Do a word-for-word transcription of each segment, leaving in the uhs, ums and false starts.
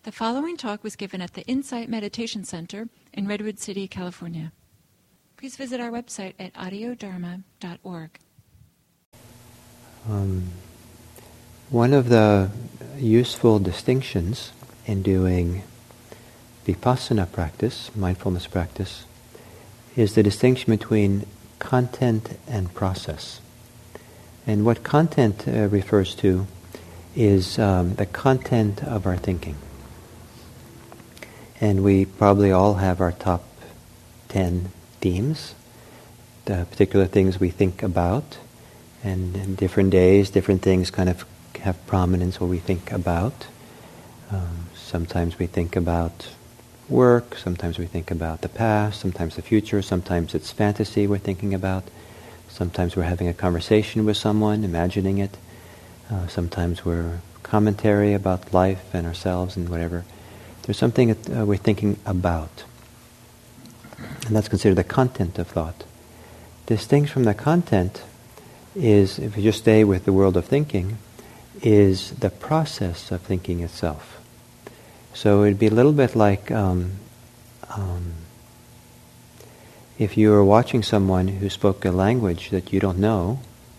The following talk was given at the Insight Meditation Center in Redwood City, California. Please visit our website at audio dharma dot org. Um, one of the useful distinctions in doing vipassana practice, mindfulness practice, is the distinction between content and process. And what content uh, refers to is um, the content of our thinking. And we probably all have our top ten themes, the particular things we think about, and in different days, different things kind of have prominence what we think about. Um, sometimes we think about work, sometimes we think about the past, sometimes the future, sometimes it's fantasy we're thinking about, sometimes we're having a conversation with someone, imagining it, uh, sometimes we're commentary about life and ourselves and whatever. There's something that uh, we're thinking about, and that's considered the content of thought. Distinct from the content is, if you just stay with the world of thinking, is the process of thinking itself. So it'd be a little bit like um, um, if you were watching someone who spoke a language that you don't know,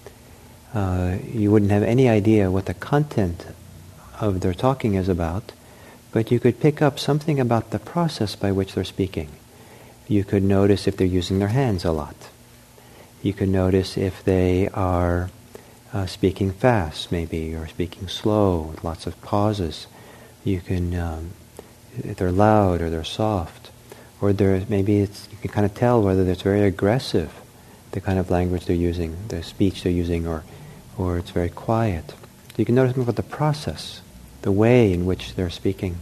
uh, you wouldn't have any idea what the content of their talking is about, but you could pick up something about the process by which they're speaking. You could notice if they're using their hands a lot. You could notice if they are uh, speaking fast, maybe, or speaking slow, with lots of pauses. You can, um, if they're loud or they're soft, or they're, maybe it's, you can kind of tell whether it's very aggressive, the kind of language they're using, the speech they're using, or, or it's very quiet. So you can notice more about the process, the way in which they're speaking.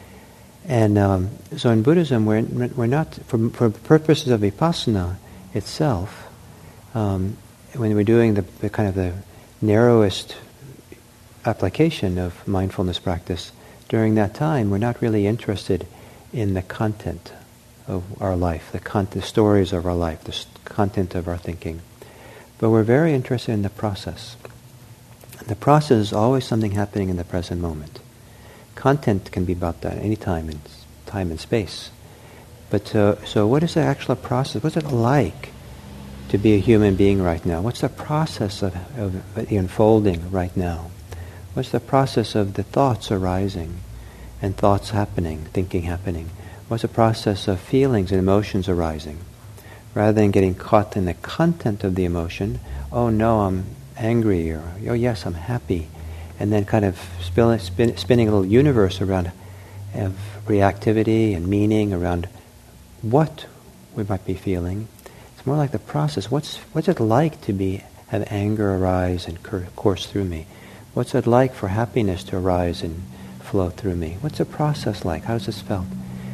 And um, so in Buddhism, we're, we're not, for, for purposes of vipassana itself, um, when we're doing the, the kind of the narrowest application of mindfulness practice, during that time, we're not really interested in the content of our life, the, con- the stories of our life, the st- content of our thinking. But we're very interested in the process. And the process is always something happening in the present moment. Content can be about that any time in time and space. But uh, so what is the actual process? What's it like to be a human being right now? What's the process of, of the unfolding right now? What's the process of the thoughts arising and thoughts happening, thinking happening? What's the process of feelings and emotions arising? Rather than getting caught in the content of the emotion, oh no, I'm angry, or oh yes, I'm happy, and then kind of spin, spin, spinning a little universe around of reactivity and meaning around what we might be feeling. It's more like the process. What's what's it like to be have anger arise and cur- course through me? What's it like for happiness to arise and flow through me? What's the process like? How does this felt?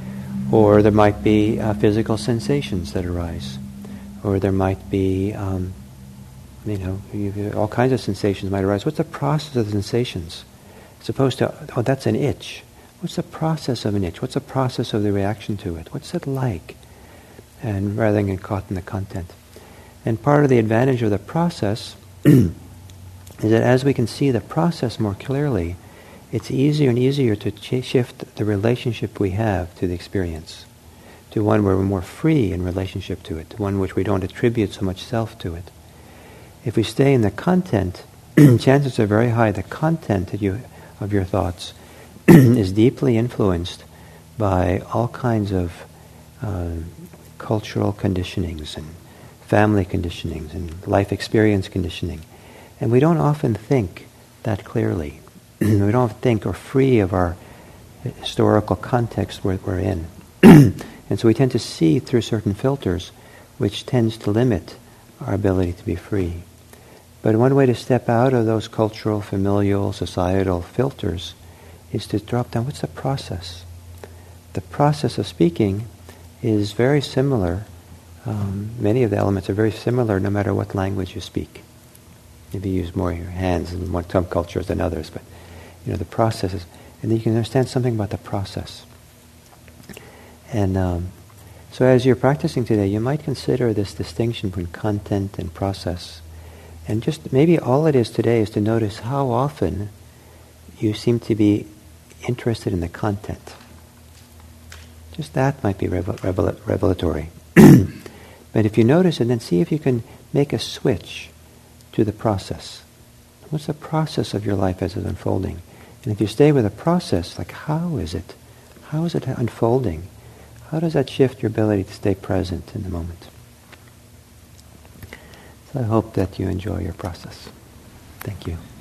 Or there might be uh, physical sensations that arise, or there might be um, You know, you, all kinds of sensations might arise. What's the process of the sensations? As opposed to, oh, that's an itch. What's the process of an itch? What's the process of the reaction to it? What's it like? And rather than get caught in the content. And part of the advantage of the process is that as we can see the process more clearly, it's easier and easier to ch- shift the relationship we have to the experience, to one where we're more free in relationship to it, to one which we don't attribute so much self to it. If we stay in the content, chances are very high the content that you, of your thoughts is deeply influenced by all kinds of uh, cultural conditionings and family conditionings and life experience conditioning. And we don't often think that clearly. We don't often think or free of our historical context where we're in. And so we tend to see through certain filters, which tends to limit our ability to be free. But one way to step out of those cultural, familial, societal filters is to drop down, what's the process? The process of speaking is very similar. Um, many of the elements are very similar no matter what language you speak. Maybe you use more your hands in one, some cultures than others, but you know the process is, and then you can understand something about the process. And um, so as you're practicing today, you might consider this distinction between content and process. And just maybe all it is today is to notice how often you seem to be interested in the content. Just that might be revel- revel- revelatory. But if you notice it, then see if you can make a switch to the process. What's the process of your life as it's unfolding? And if you stay with the process, like how is it? How is it unfolding? How does that shift your ability to stay present in the moment? So I hope that you enjoy your process. Thank you.